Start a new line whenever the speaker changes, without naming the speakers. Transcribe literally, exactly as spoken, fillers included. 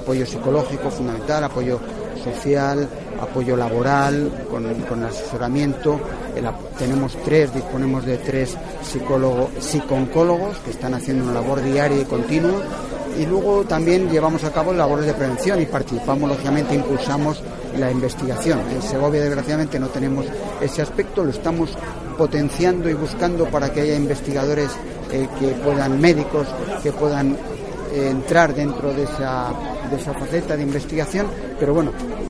apoyo psicológico fundamental, apoyo social, apoyo laboral, con, con asesoramiento. El, tenemos tres, disponemos de tres psicólogos, psico-oncólogos que están haciendo una labor diaria y continua, y luego también llevamos a cabo labores de prevención y participamos, lógicamente, impulsamos la investigación. En Segovia, desgraciadamente, no tenemos ese aspecto, lo estamos potenciando y buscando para que haya investigadores eh, que puedan, médicos, que puedan eh, entrar dentro de esa, de esa faceta de investigación, pero bueno,